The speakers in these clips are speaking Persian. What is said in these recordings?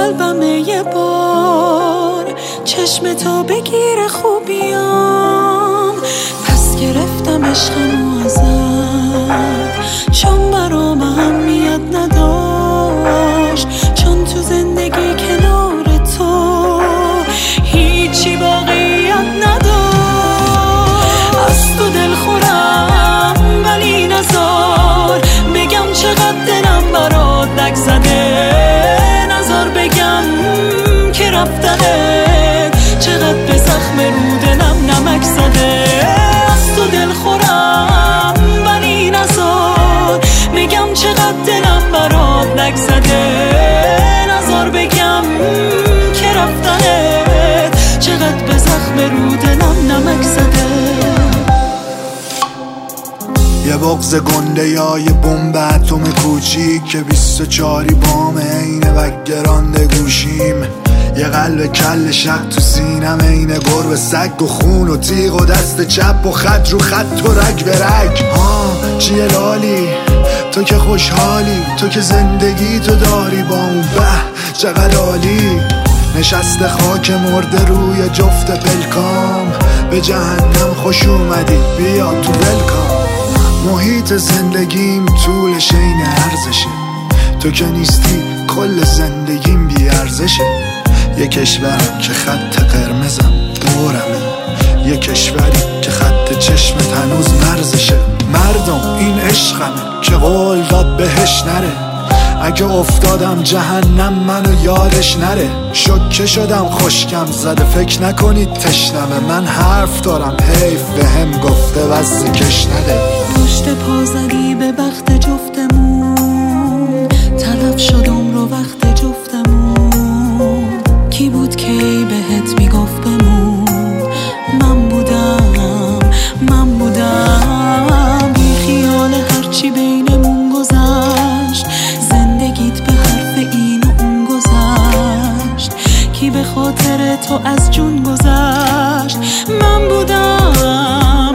قلبم یه بار چشم تو بگیر خوبیام، پس گرفتم عشقمو ازت چون برام اهمیت نداشت، چون تو زندگی کنار تو هیچی واقعیت نداشت. از تو دل خورم ولی نزار بگم چقدر دلم برات لک زده، نزار بگم که رفتنت چقدر به زخم رو دلم نمک زده. از تو دل خورم ولی نزار بگم چقدر دلم برات لک زده، نزار بگم که رفتنت چقدر به زخم رو دلم نمک زده. یه بغض گنده یا یه بمب اتم کوچیک که 24 بام اینه و گرانده گوشیم، یه قلب کل شق تو سینم اینه گربه سگ و خون و تیغ و دست چپ و خط رو خط و رگ به رگ. چیه لالی تو که خوشحالی، تو که زندگی تو داری با اون به چقدر عالی. نشسته خاک مرده روی جفت پلکام، به جهنم خوش اومدی بیا تو ولکام. محیط زندگیم طولش این ارزشه، تو که نیستی کل زندگیم بی ارزشه. یه کشور که خط قرمزم دورمه، یه کشوری که خط چشمت هنوز مرزشه. مردم این عشقمه که قول داد بهش نره، اگه افتادم جهنم منو یادش نره. شوکه شدم خشکم زده فکر نکنید تشنمه، من حرف دارم حیف بهم گفته وزی کش نده. پشت پا زدی به بخت جفتمون، تلف شدم رو وقت جفتمون. کی بود کی بهت میگفت بمون؟ من بودم بی خیال هرچی بینمون گذشت، زندگیت به حرف این و اون گذشت. کی به خاطر تو از جون گذشت؟ من بودم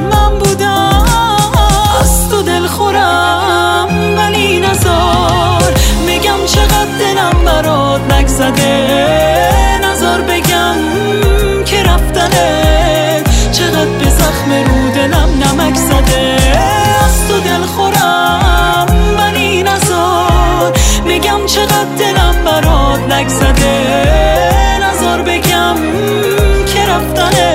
از تو دل خورم ولی نزار بگم چقدر دلم برات لک زده، نزار بگم که رفتنت چقدر به زخم رو دلم نمک زده. از تو دل خورم ولی نزار بگم چقدر دلم برات لک زده، نزار بگم که رفتنت